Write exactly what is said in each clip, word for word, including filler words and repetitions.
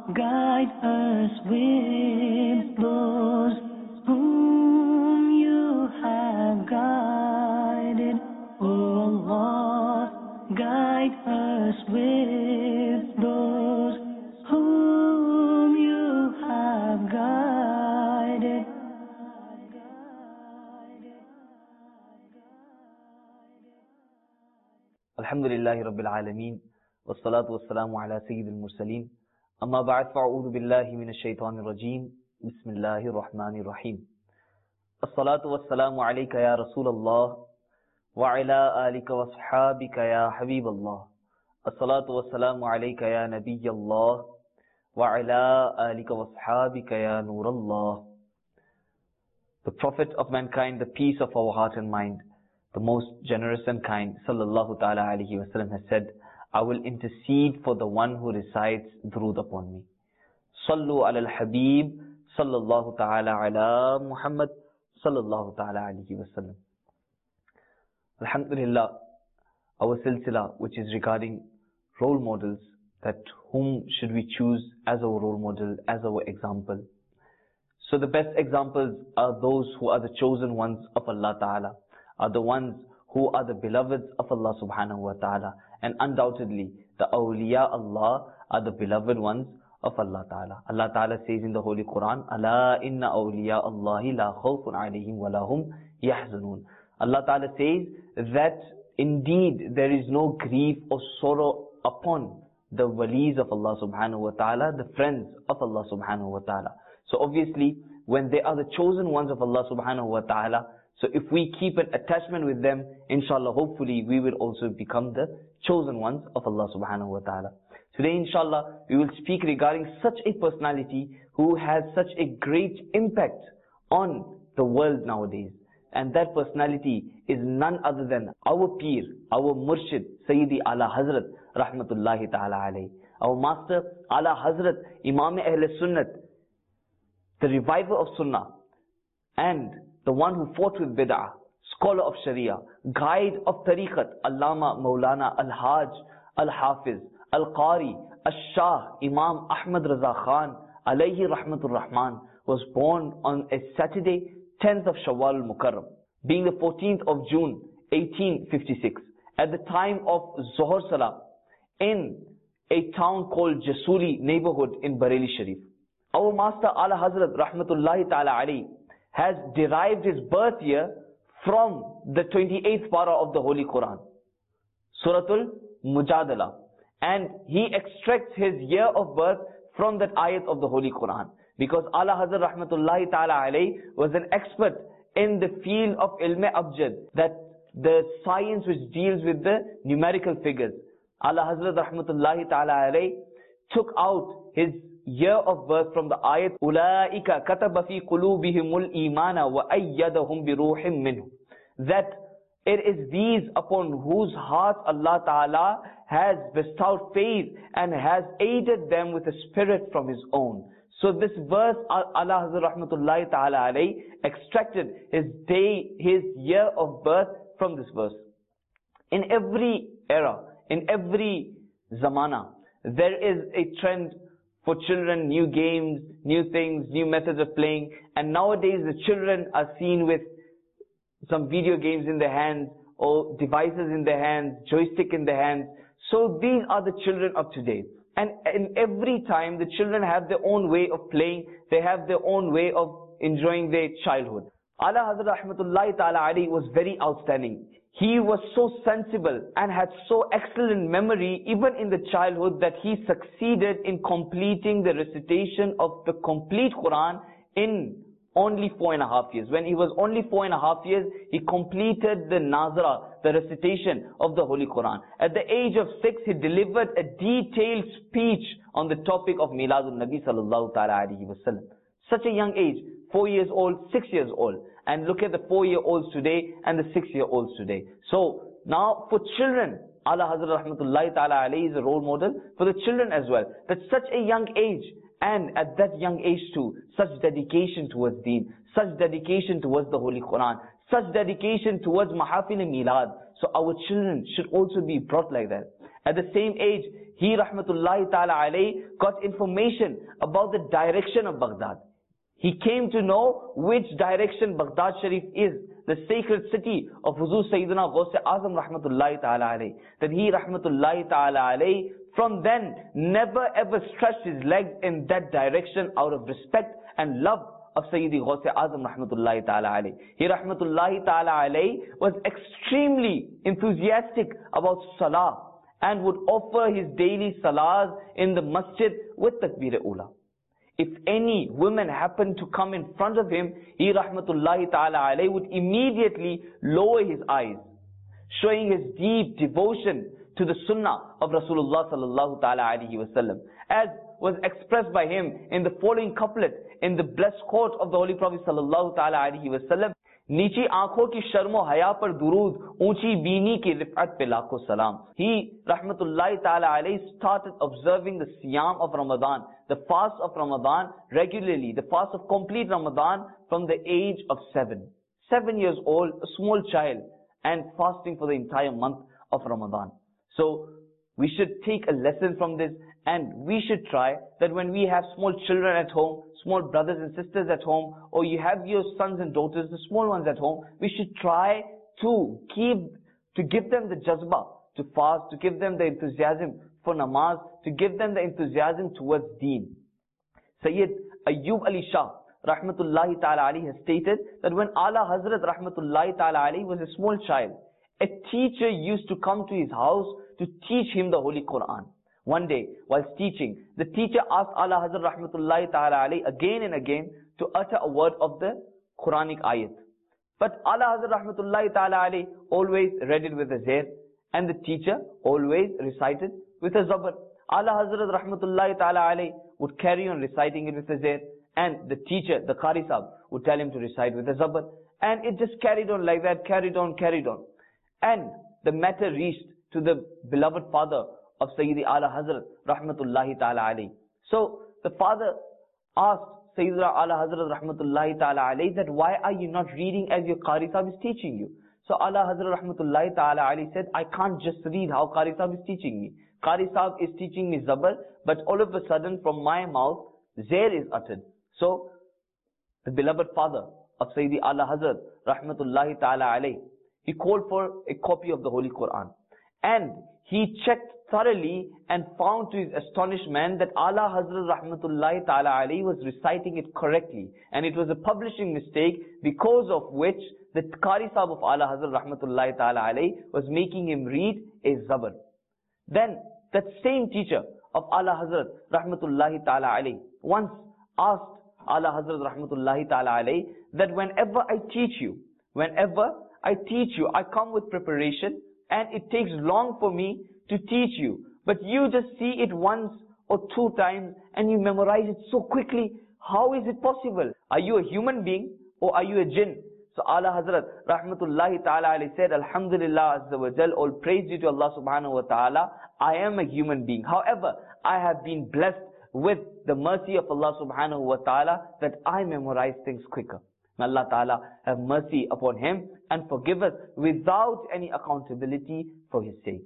guide us with those whom you have guided. O Allah, guide us with those whom you have guided. Alhamdulillahi Rabbil Alameen, wassalatu wassalamu ala Sayyidil Mursaleen, amma ba'd fa'udhu billahi minash shaitanir rajeem, bismillahir rahmanir rahim. As-salatu wassalamu alayka ya Rasulallah, wa ala alika wa sahabika ya Habiballah. As-salatu wassalamu alayka ya Nabiyyallah, wa ala alika wa sahabika ya Nurallah. The Prophet of mankind, the peace of our heart and mind, the most generous and kind, sallallahu ta'ala alayhi wa sallam, has said, I will intercede for the one who recites durood upon me. Sallu ala al-Habib, sallallahu ta'ala ala Muhammad, sallallahu ta'ala alayhi wa sallam. Alhamdulillah, our silsila, which is regarding role models, that whom should we choose as our role model, as our example. So the best examples are those who are the chosen ones of Allah ta'ala, are the ones who are the beloveds of Allah subhanahu wa ta'ala. And undoubtedly, the awliya Allah are the beloved ones of Allah ta'ala. Allah ta'ala says in the Holy Quran, Ala inna awliya Allahi la khawfun alayhim wa lahum yahzanun. Allah ta'ala says that indeed there is no grief or sorrow upon the walis of Allah subhanahu wa ta'ala, the friends of Allah subhanahu wa ta'ala. So obviously, when they are the chosen ones of Allah subhanahu wa ta'ala, so if we keep an attachment with them, inshallah, hopefully we will also become the chosen ones of Allah subhanahu wa ta'ala. Today, inshallah, we will speak regarding such a personality who has such a great impact on the world nowadays. And that personality is none other than our Peer, our Murshid, Sayyidi Ala Hazrat, Rahmatullahi Ta'ala alayhi. Our Master, Ala Hazrat, Imam Ahl Sunnat, the reviver of Sunnah, and the one who fought with bid'ah, scholar of Sharia, guide of tariqat, Allama Maulana Al-Hajj, Al-Hafiz, Al-Qari, Al-Shah, Imam Ahmad Raza Khan, alayhi rahmatur rahman, was born on a Saturday, tenth of Shawwal al-Mukarram, being the fourteenth of June, eighteen fifty-six, at the time of Zuhr Salah, in a town called Jasuri neighborhood in Bareilly Sharif. Our Master Ala Hazrat Rahmatullahi Ta'ala alayhi has derived his birth year from the twenty-eighth para of the Holy Quran, Suratul Mujadala. And he extracts his year of birth from that ayat of the Holy Quran. Because Ala Hazrat Rahmatullahi Ta'ala alayhi was an expert in the field of Ilm Abjad, that the science which deals with the numerical figures. Ala Hazrat Rahmatullahi Ta'ala alayhi took out his year of birth from the ayat, Ulaika kataba fi qulubihimul imana wa ayyadahum bi ruhim minhu. That it is these upon whose hearts Allah Ta'ala has bestowed faith and has aided them with a spirit from His own. So this verse, Allah Hazrat Rahmatullahi Ta'ala alayhi extracted his day, his year of birth from this verse. In every era, in every zamana, there is a trend for children, new games, new things, new methods of playing. And nowadays the children are seen with some video games in their hands, or devices in their hands, joystick in their hands. So these are the children of today. And in every time the children have their own way of playing, they have their own way of enjoying their childhood. Ala Hazrat Rahmatullahi Ta'ala alayhi was very outstanding. He was so sensible and had so excellent memory even in the childhood that he succeeded in completing the recitation of the complete Quran in only four and a half years. When he was only four and a half years, he completed the Nazara, the recitation of the Holy Quran. At the age of six, he delivered a detailed speech on the topic of Miladun Nabi Sallallahu Ta'ala Alaihi Wasallam. Such a young age, four years old, six years old. And look at the four-year-olds today and the six-year-olds today. So now for children, Ala Hazrat Rahmatullahi Ta'ala alayhi is a role model for the children as well. That such a young age, and at that young age too, such dedication towards deen, such dedication towards the Holy Quran, such dedication towards Mahafil Milad. So our children should also be brought like that. At the same age, he rahmatullahi ta'ala alayhi got information about the direction of Baghdad. He came to know which direction Baghdad Sharif is, the sacred city of Huzur Sayyidina Ghaus Azam rahmatullahi ta'ala alayhi. That he rahmatullahi ta'ala alayhi from then never ever stretched his legs in that direction out of respect and love of Sayyidi Ghaus Azam rahmatullahi ta'ala alayhi. He rahmatullahi ta'ala alayhi was extremely enthusiastic about salah and would offer his daily salahs in the masjid with takbir-e-ula. If any women happened to come in front of him, he rahmatullahi ta'ala alayhi would immediately lower his eyes, showing his deep devotion to the sunnah of Rasulullah sallallahu ta'ala alayhi wasallam, as was expressed by him in the following couplet in the blessed quote of the Holy Prophet sallallahu ta'ala alayhi wasallam. नीची आंखों की शर्मो हया पर दुरूद, ऊंची बीनी की रिफअत पे लाखों सलाम. He, rahmatullahi ta'ala alayhi, started observing the siyam of Ramadan, the fast of Ramadan regularly, the fast of complete Ramadan from the age of seven. Seven years old, a small child, and fasting for the entire month of Ramadan. So, we should take a lesson from this, and we should try that when we have small children at home, small brothers and sisters at home, or you have your sons and daughters, the small ones at home, we should try to keep, to give them the jazba to fast, to give them the enthusiasm for namaz, to give them the enthusiasm towards deen. Sayyid Ayyub Ali Shah rahmatullahi ta'ala alayhi has stated that when Ala Hazrat rahmatullahi ta'ala alayhi was a small child, a teacher used to come to his house to teach him the Holy Quran. One day, whilst teaching, the teacher asked Ala Hazrat rahmatullahi ta'ala alayhi again and again to utter a word of the Quranic ayat. But Ala Hazrat rahmatullahi ta'ala alayhi always read it with a zair, and the teacher always recited with a zabar. Ala Hazrat rahmatullahi ta'ala alayhi would carry on reciting it with a zair, and the teacher, the Qari Sahib, would tell him to recite with a zabar. And it just carried on like that, carried on, carried on. And the matter reached to the beloved father of Sayyidi Ala Hazrat rahmatullahi ta'ala alayhi. So the father asked Sayyidina Ala Hazrat rahmatullahi ta'ala alayhi that why are you not reading as your Qari Sahib is teaching you? So Ala Hazrat rahmatullahi ta'ala alayhi said, I can't just read how Qari Sahib is teaching me. Qari Sahib is teaching me zabar, but all of a sudden from my mouth, zair is uttered. So the beloved father of Sayyidi Ala Hazrat rahmatullahi ta'ala alayhi, he called for a copy of the Holy Quran. And he checked thoroughly and found to his astonishment that Ala Hazrat rahmatullahi ta'ala alayhi was reciting it correctly. And it was a publishing mistake because of which the Qari Sahib of Ala Hazrat rahmatullahi ta'ala alayhi was making him read a zabar. Then that same teacher of Ala Hazrat rahmatullahi ta'ala alayhi once asked Ala Hazrat rahmatullahi ta'ala alayhi that whenever I teach you, whenever I teach you, I come with preparation and it takes long for me to teach you. But you just see it once or two times and you memorize it so quickly. How is it possible? Are you a human being or are you a jinn? So Ala Hazrat rahmatullahi ta'ala alayhi said, Alhamdulillah azza wa jal, all praise due to Allah subhanahu wa ta'ala, I am a human being. However, I have been blessed with the mercy of Allah subhanahu wa ta'ala that I memorize things quicker. May Allah ta'ala have mercy upon him and forgive us without any accountability for his sake.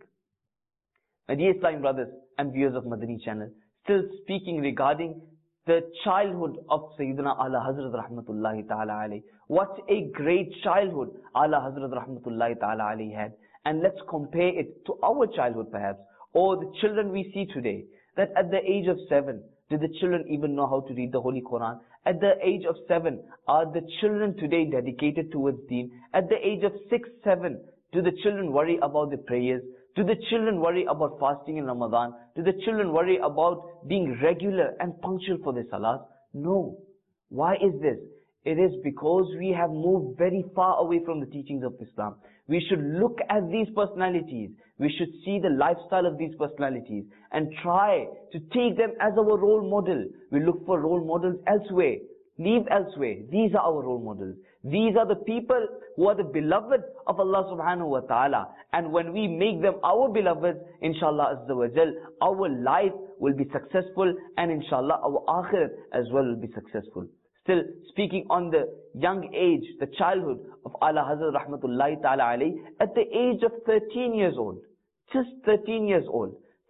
My dear Islamic brothers and viewers of Madani channel, still speaking regarding the childhood of Sayyidina Ala Hazrat rahmatullahi ta'ala alayhi. What a great childhood Ala Hazrat rahmatullahi ta'ala alayhi had. And let's compare it to our childhood perhaps, or the children we see today, that at the age of seven, did the children even know how to read the Holy Quran? At the age of seven, are the children today dedicated towards deen? At the age of six, seven, do the children worry about the prayers? Do the children worry about fasting in Ramadan? Do the children worry about being regular and punctual for their salahs? No. Why is this? It is because we have moved very far away from the teachings of Islam. We should look at these personalities. We should see the lifestyle of these personalities and try to take them as our role model. We look for role models elsewhere. Leave elsewhere. These are our role models. These are the people who are the beloved of Allah subhanahu wa ta'ala. And when we make them our beloveds, inshallah azza wa jal, our life will be successful and inshallah our akhirat as well will be successful. Still speaking on the young age, the childhood of Ala Hazrat rahmatullahi ta'ala alayhi, at the age of thirteen years old, just thirteen years old,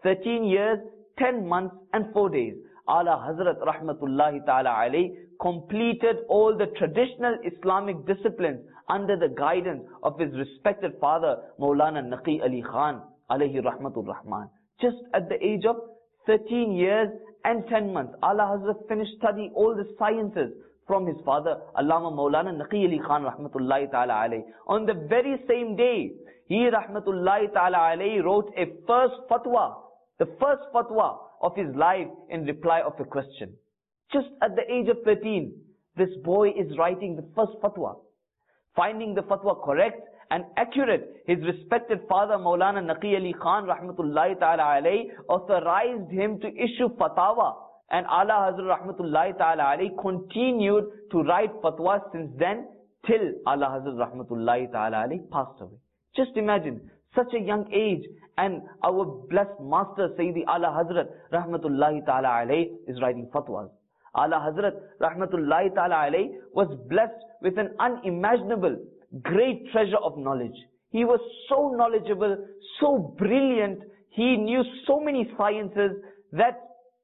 thirteen years, ten months and four days. Ala Hazrat Rahmatullahi Ta'ala alayhi completed all the traditional Islamic disciplines under the guidance of his respected father, Maulana Naqi Ali Khan alayhi Rahmatul Rahman. Just at the age of thirteen years and ten months, Ala Hazrat finished studying all the sciences from his father, Allama Maulana Naqi Ali Khan Rahmatullahi Ta'ala alayhi. On the very same day, he Rahmatullahi Ta'ala alayhi wrote a first fatwa, the first fatwa of his life in reply of a question. Just at the age of thirteen, this boy is writing the first fatwa. Finding the fatwa correct and accurate, his respected father Maulana Naqi Ali Khan Rahmatullahi Ta'ala alayhi authorized him to issue fatwa. And Ala Hazrat Rahmatullahi Ta'ala alayhi continued to write fatwas since then till Ala Hazrat Rahmatullahi Ta'ala alayhi passed away. Just imagine, such a young age, and our blessed master Sayyidi Ala Hazrat Rahmatullahi Ta'ala alayhi is writing fatwas. Ala Hazrat Rahmatullahi Ta'ala alayhi was blessed with an unimaginable great treasure of knowledge. He was so knowledgeable, so brilliant, he knew so many sciences that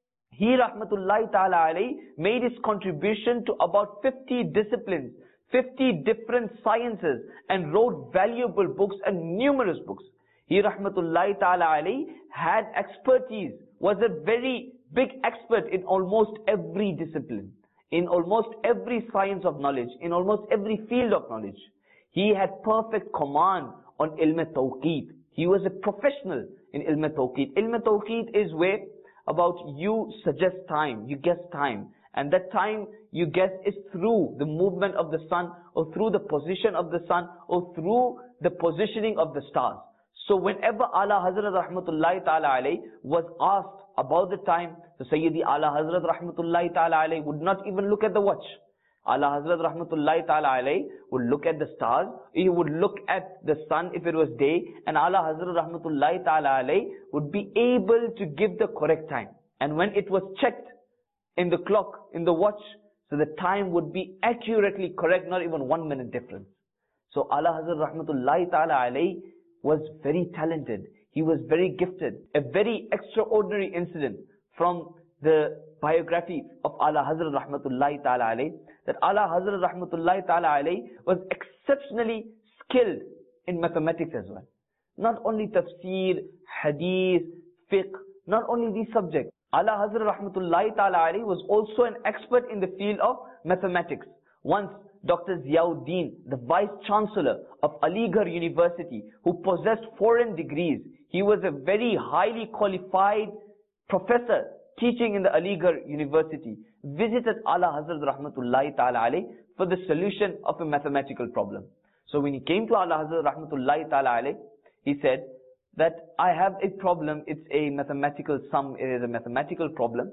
he Rahmatullahi Ta'ala alayhi made his contribution to about fifty disciplines, fifty different sciences, and wrote valuable books and numerous books. He Rahmatullahi Ta'ala alayhi had expertise, was a very big expert in almost every discipline, in almost every science of knowledge, in almost every field of knowledge. He had perfect command on ilm tawqeed. He was a professional in ilm tawqeed. Ilm tawqeed is where about you suggest time, you guess time, and that time you guess is through the movement of the sun, or through the position of the sun, or through the positioning of the stars. So whenever Ala Hazrat Rahmatullahi Ta'ala alayhi was asked about the time, the Sayyidi Ala Hazrat Rahmatullahi Ta'ala alayhi would not even look at the watch. Ala Hazrat Rahmatullahi Ta'ala alayhi would look at the stars, he would look at the sun if it was day, and Ala Hazrat Rahmatullahi Ta'ala alayhi would be able to give the correct time. And when it was checked in the clock, in the watch, so the time would be accurately correct, not even one minute difference. So Ala Hazrat Rahmatullahi Ta'ala alayhi was very talented. He was very gifted. A very extraordinary incident from the biography of Ala Hazrat Rahmatullahi Ta'ala alayhi, that Ala Hazrat Rahmatullahi Ta'ala alayhi was exceptionally skilled in mathematics as well. Not only tafsir, hadith, fiqh, not only these subjects. Ala Hazrat Rahmatullahi Ta'ala alayhi was also an expert in the field of mathematics. Once Doctor Ziauddin, the Vice Chancellor of Aligarh University, who possessed foreign degrees, he was a very highly qualified professor teaching in the Aligarh University, visited Ala Hazrat Rahmatullahi Ta'ala alayhi for the solution of a mathematical problem. So when he came to Ala Hazrat Rahmatullahi Ta'ala alayhi, he said that I have a problem, it's a mathematical sum, it is a mathematical problem.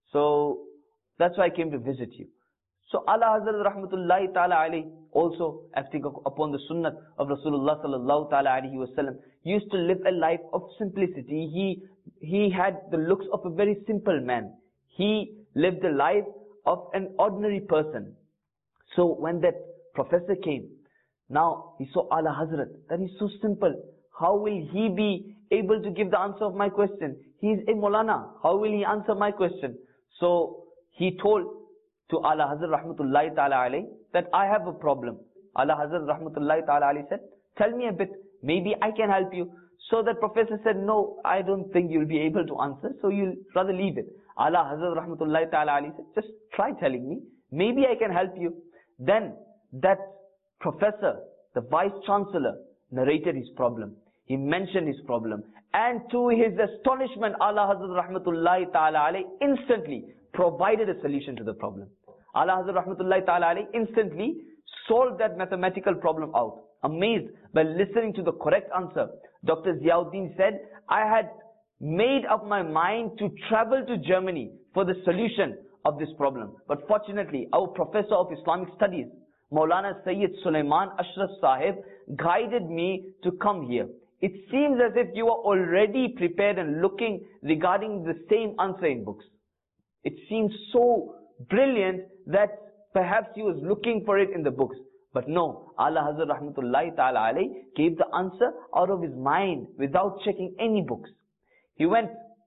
So that's why I came to visit you. So Ala Hazrat Rahmatullahi Ta'ala alayhi, also acting upon the sunnah of Rasulullah Sallallahu Ta'ala alayhi Wasallam, used to live a life of simplicity. He, he had the looks of a very simple man. He lived the life of an ordinary person. So when that professor came, now he saw Ala Hazrat, that is so simple. How will he be able to give the answer of my question? He is a Maulana. How will he answer my question? So he told to Ala Hazrat Rahmatullahi Ta'ala alayhi that I have a problem. Ala Hazrat Rahmatullahi Ta'ala alayhi said, tell me a bit, maybe I can help you. So that professor said, no, I don't think you'll be able to answer, so you'll rather leave it. Ala Hazrat Rahmatullahi Ta'ala alayhi said, just try telling me, maybe I can help you. Then that professor, the Vice Chancellor, narrated his problem. He mentioned his problem. And to his astonishment, Ala Hazrat Rahmatullahi Ta'ala alayhi instantly provided a solution to the problem. Ala Hazrat Rahmatullahi Ta'ala alayhi instantly solved that mathematical problem out. Amazed by listening to the correct answer, Doctor Ziauddin said, I had made up my mind to travel to Germany for the solution of this problem. But fortunately, our professor of Islamic studies, Maulana Sayyid Sulaiman Ashraf Sahib, guided me to come here. It seems as if you are already prepared and looking regarding the same answer in books. It seems so brilliant that perhaps he was looking for it in the books. But no, Ala Hazrat Rahmatullahi Ta'ala alayhi gave the answer out of his mind without checking any books. He went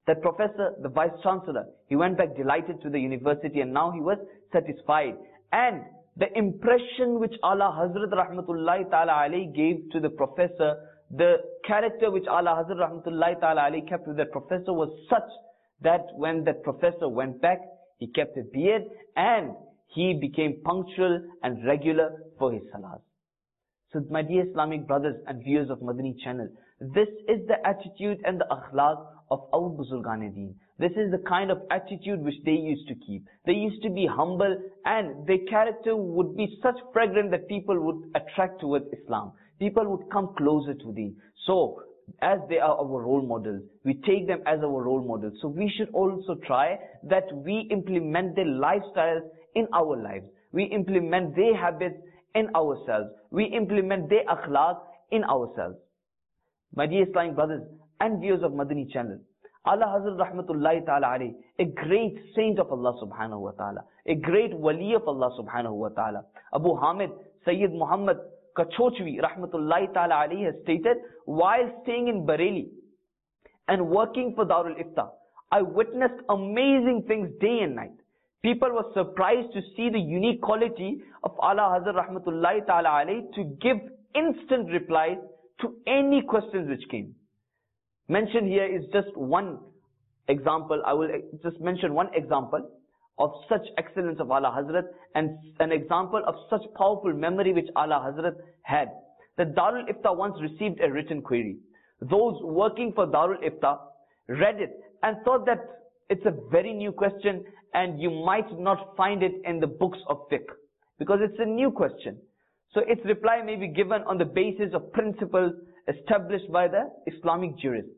That professor, the vice chancellor, he went back delighted to the university and now he was satisfied. And the impression which Ala Hazrat Rahmatullahi Ta'ala alayhi gave to the professor, the character which Ala Hazrat Rahmatullahi Ta'ala alayhi kept with that professor was such that when that professor went back, he kept a beard and he became punctual and regular for his salahs. So my dear Islamic brothers and viewers of Madani channel, this is the attitude and the akhlaq of our Buzurgan-e-Deen. This is the kind of attitude which they used to keep. They used to be humble and their character would be such fragrant that people would attract towards Islam. People would come closer to Deen. So, as they are our role models, we take them as our role models. So we should also try that we implement their lifestyles in our lives. We implement their habits in ourselves. We implement their akhlaq in ourselves. My dear Islamic brothers and viewers of Madani channel, Ala Hazrat Rahmatullahi Ta'ala alayhi, a great saint of Allah Subhanahu Wa Ta'ala, a great wali of Allah Subhanahu Wa Ta'ala, Abu Hamid Sayyid Muhammad Kachochvi Rahmatullahi Ta'ala alayhi has stated, while staying in Bareilly and working for Darul Ifta, I witnessed amazing things day and night. People were surprised to see the unique quality of Ala Hazrat Rahmatullahi Ta'ala alayhi to give instant replies to any questions which came. Mentioned here is just one example. I will just mention one example of such excellence of Ala Hazrat and an example of such powerful memory which Ala Hazrat had. The Darul Ifta once received a written query. Those working for Darul Ifta read it and thought that it's a very new question and you might not find it in the books of fiqh because it's a new question. So its reply may be given on the basis of principles established by the Islamic jurists.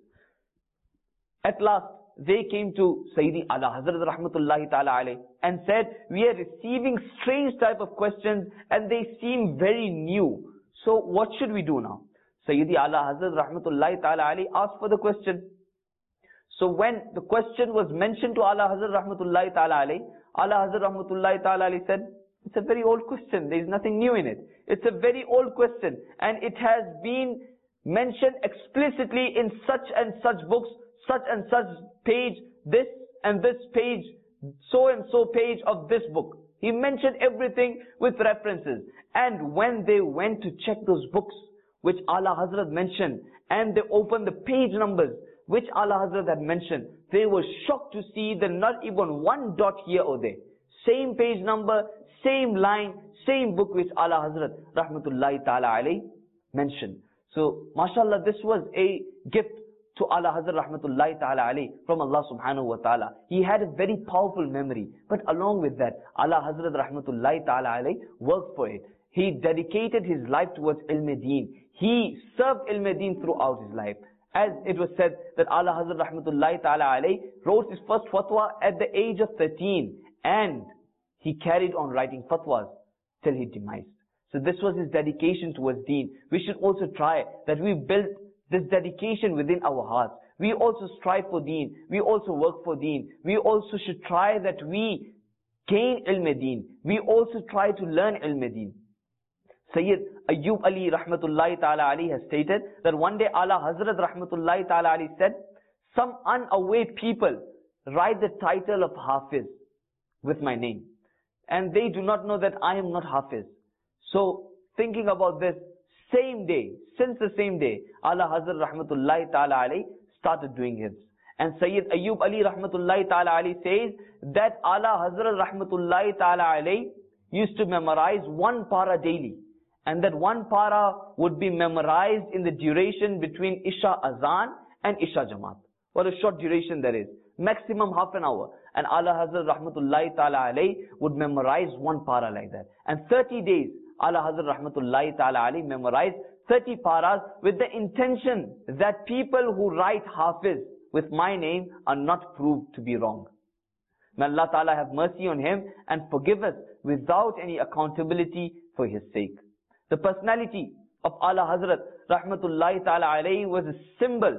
At last, they came to Sayyidi Ala Hazrat Rahmatullahi Ta'ala alayhi and said, we are receiving strange type of questions and they seem very new. So what should we do now? Sayyidi Ala Hazrat Rahmatullahi Ta'ala alayhi asked for the question. So when the question was mentioned to Ala Hazrat Rahmatullahi Ta'ala alayhi, Ala Hazrat Rahmatullahi Ta'ala alayhi said, it's a very old question. There is nothing new in it. It's a very old question and it has been mentioned explicitly in such and such books, such and such page, this and this page, so and so page of this book. He mentioned everything with references. And when they went to check those books, which Ala Hazrat mentioned, and they opened the page numbers, which Ala Hazrat had mentioned, they were shocked to see that not even one dot here or there. Same page number, same line, same book which Ala Hazrat Rahmatullahi Ta'ala alayhi mentioned. So, mashallah, this was a gift to Ala Hazrat Rahmatullahi Ta'ala alayhi from Allah Subhanahu Wa Ta'ala. He had a very powerful memory. But along with that, Ala Hazrat Rahmatullahi Ta'ala alayhi worked for it. He dedicated his life towards Ilm-e-Deen. He served Ilm-e-Deen throughout his life. As it was said that Ala Hazrat Rahmatullahi Ta'ala alayhi wrote his first fatwa at the age of thirteen. And he carried on writing fatwas till he demised. So this was his dedication towards Deen. We should also try that we build this dedication within our hearts. We also strive for Deen. We also work for Deen. We also should try that we gain Ilm-e-Deen. We also try to learn Ilm-e-Deen. Sayyid Ayyub Ali Rahmatullahi Ta'ala alayhi has stated that one day Ala Hazrat Rahmatullahi Ta'ala alayhi said, some unaware people write the title of Hafiz with my name. And they do not know that I am not Hafiz. So, thinking about this, same day, since the same day, Ala Hazrat Rahmatullahi Ta'ala alayhi started doing his. And Sayyid Ayyub Ali Rahmatullahi Ta'ala alayhi says that Ala Hazrat Rahmatullahi Ta'ala alayhi used to memorize one para daily. And that one para would be memorized in the duration between Isha Azan and Isha Jamaat. What a short duration that is. Maximum half an hour. And Ala Hazrat Rahmatullahi Ta'ala alayhi would memorize one para like that. And thirty days, Ala Hazrat Rahmatullahi Ta'ala alayhi memorized thirty paras with the intention that people who write Hafiz with my name are not proved to be wrong. May Allah Ta'ala have mercy on him and forgive us without any accountability for his sake. The personality of Ala Hazrat Rahmatullahi Ta'ala alayhi was a symbol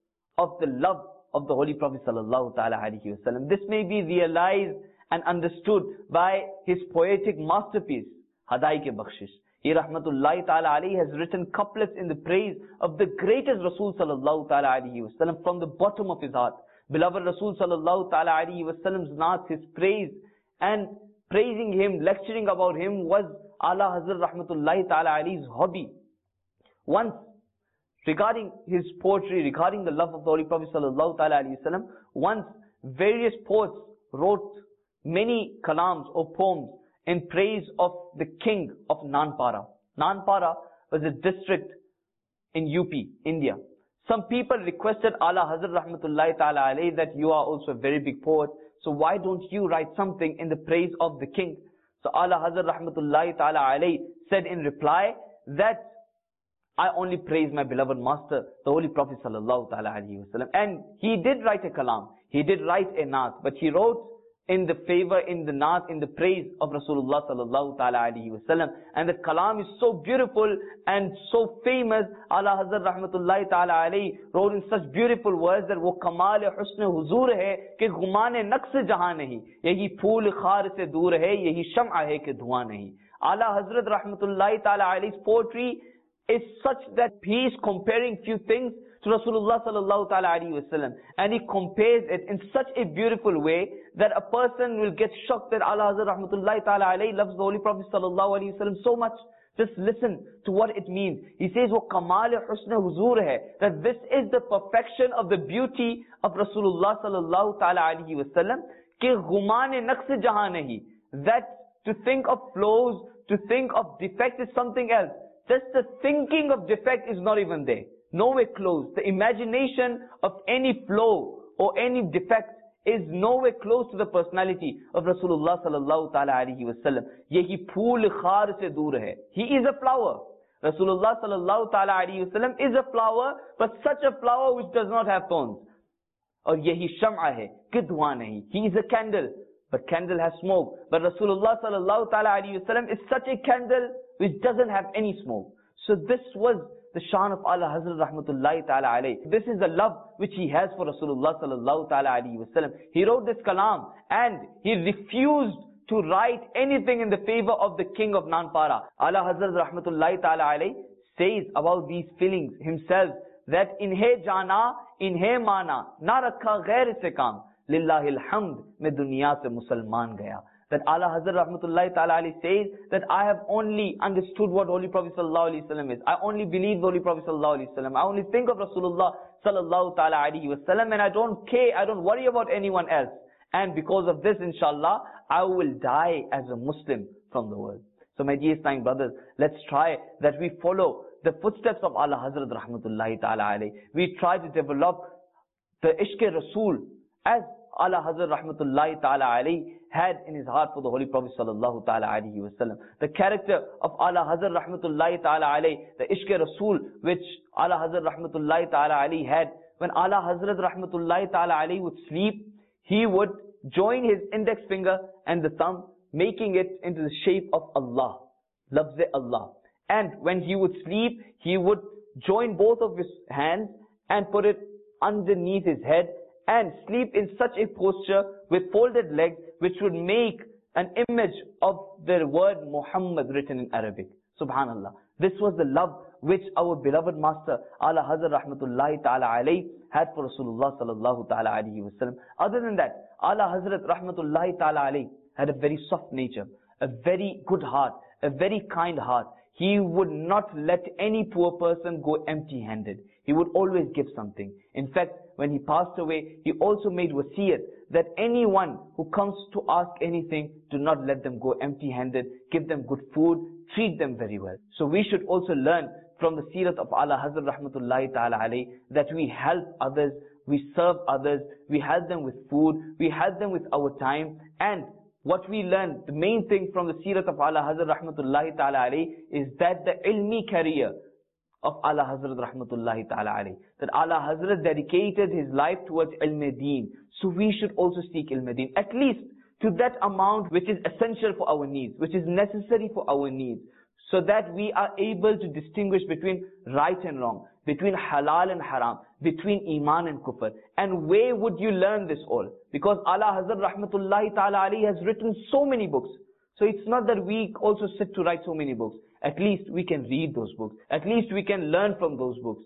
of the love of the Holy Prophet Sallallahu Ta'ala alayhi wasallam. This may be realized and understood by his poetic masterpiece, Hadai-ke-Bakhshish. He Rahmatullahi Ta'ala alayhi has written couplets in the praise of the greatest Rasul Sallallahu Ta'ala alayhi wasallam from the bottom of his heart. Beloved Rasul sallallahu ta'ala alayhi wa sallam's naat, his praise and praising him, lecturing about him was Ala Hazrat rahmatullahi ta'ala alayhi's hobby. Once, regarding his poetry, regarding the love of the Holy Prophet sallallahu ta'ala alayhi wa sallam, once various poets wrote many kalams or poems in praise of the king of Nanpara. Nanpara was a district in U P, India. Some people requested Ala Hazrat rahmatullahi ta'ala alayhi that you are also a very big poet, so why don't you write something in the praise of the king? So Ala Hazrat rahmatullahi ta'ala alayhi said in reply that I only praise my beloved master, the Holy Prophet sallallahu ta'ala alayhi wa sallam. And he did write a kalam, he did write a naat, but he wrote in the favor, in the naat, in the praise of Rasulullah sallallahu ta'ala alayhi wa sallam. And the kalam is so beautiful and so famous. Ala Hazrat rahmatullahi ta'ala alayhi wrote in such beautiful words that wo kamal husn huzur hai ke gumane naqs jahan nahi, yahi phool khar se dur hai, yahi sham'a hai ke dhuan nahi. Ala Hazrat rahmatullahi ta'ala alayhi's poetry is such that he is comparing few things to Rasulullah sallallahu ta'ala alayhi wa sallam, and he compares it in such a beautiful way that a person will get shocked that Ala Hazrat rahmatullahi ta'ala alayhi loves the Holy Prophet sallallahu alayhi wa sallam so much. Just listen to what it means. He says, wo kamal husn huzur hai, that this is the perfection of the beauty of Rasulullah sallallahu ta'ala alayhi wa sallam, ke ghuman naqs jahan nahi, that to think of flaws, to think of defect is something else. Just the thinking of defect is not even there. Nowhere close. The imagination of any flaw or any defect is nowhere close to the personality of Rasulullah sallallahu ta'ala alayhi wa sallam. Yehi phool khar se dur hai. He is a flower. Rasulullah sallallahu ta'ala alayhi wa sallam is a flower, but such a flower which does not have thorns. Or yehi sham'a hai, ke dhuan nahi. He is a candle, but candle has smoke. But Rasulullah sallallahu ta'ala alayhi wa sallam is such a candle which doesn't have any smoke. So this was the shan of Ala Hazrat rahmatullahi ta'ala alayhi. This is the love which he has for Rasulullah sallallahu ta'ala alayhi wa sallam. He wrote this kalam and he refused to write anything in the favor of the king of Nanpara. Ala Hazrat rahmatullahi ta'ala alayhi says about these feelings himself that inhe jana, inhe mana, na rakha ghair se kaam, lillahi alhamd, main duniya se musalman gaya. That Ala Hazrat rahmatullahi ta'ala alayhi says that I have only understood what Holy Prophet sallallahu alayhi wa sallam is. I only believe the Holy Prophet sallallahu alayhi wa sallam. I only think of Rasulullah sallallahu ta'ala alayhi wa sallam, and I don't care, I don't worry about anyone else. And because of this, inshallah, I will die as a Muslim from the world. So my dear Islamic brothers, let's try that we follow the footsteps of Ala Hazrat rahmatullahi ta'ala alayhi. We try to develop the Ishq-e-Rasul as Ala Hazrat rahmatullahi ta'ala alayhi had in his heart for the Holy Prophet sallallahu ta'ala alayhi wa sallam. The character of Ala Hazrat rahmatullahi ta'ala alayhi, the Ishq-e-Rasul which Ala Hazrat rahmatullahi ta'ala alayhi had. When Ala Hazrat rahmatullahi ta'ala alayhi would sleep, he would join his index finger and the thumb, making it into the shape of Allah. Lafz Allah. And when he would sleep, he would join both of his hands and put it underneath his head and sleep in such a posture with folded legs, which would make an image of the word Muhammad written in Arabic. Subhanallah. This was the love which our beloved master Ala Hazrat rahmatullahi ta'ala alayhi had for Rasulullah sallallahu ta'ala alayhi wa sallam. Other than that, Ala Hazrat rahmatullahi ta'ala alayhi had a very soft nature, a very good heart, a very kind heart. He would not let any poor person go empty-handed. He would always give something. In fact, when he passed away, he also made wasiyat that anyone who comes to ask anything, do not let them go empty-handed. Give them good food, treat them very well. So we should also learn from the seerat of Ala Hazrat rahmatullahi ta'ala alayhi that we help others, we serve others, we help them with food, we help them with our time. And what we learn, the main thing from the seerat of Ala Hazrat rahmatullahi ta'ala alayhi is that the ilmi career of Ala Hazrat rahmatullahi ta'ala alayhi, that Ala Hazrat dedicated his life towards ilm-e-deen. So we should also seek ilm-e-deen, at least to that amount which is essential for our needs, which is necessary for our needs, so that we are able to distinguish between right and wrong, between halal and haram, between iman and kufr. And where would you learn this all? Because Ala Hazrat rahmatullahi ta'ala alayhi has written so many books. So it's not that we also sit to write so many books. At least we can read those books. At least we can learn from those books.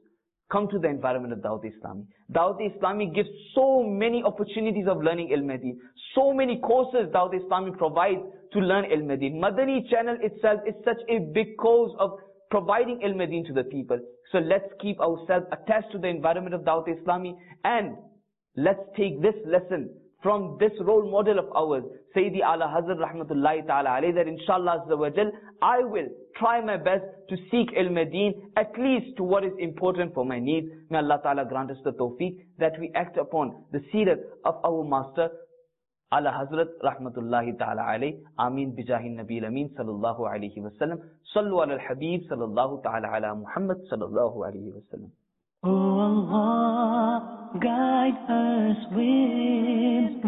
come to the environment of Dawat Islami. Dawat Islami gives so many opportunities of learning Ilm Deen. So many courses Dawat Islami provides to learn Ilm Deen. Madani channel itself is such a big cause of providing Ilm Deen to the people. So let's keep ourselves attached to the environment of Dawat Islami, and let's take this lesson from this role model of ours, Sayyidi Ala Hazrat Rahmatullahi Ta'ala alayhi, that inshallah Azza wa Jal, I will try my best to seek Ilm Deen, at least to what is important for my needs. May Allah Ta'ala grant us the tawfiq that we act upon the seerah of our master, Ala Hazrat Rahmatullahi Ta'ala alayhi. Ameen bijahin Nabil Ameen sallallahu alayhi wa sallam. Sallu ala al-Habib sallallahu ta'ala ala Muhammad sallallahu alayhi wa sallam. Oh Allah, guide us with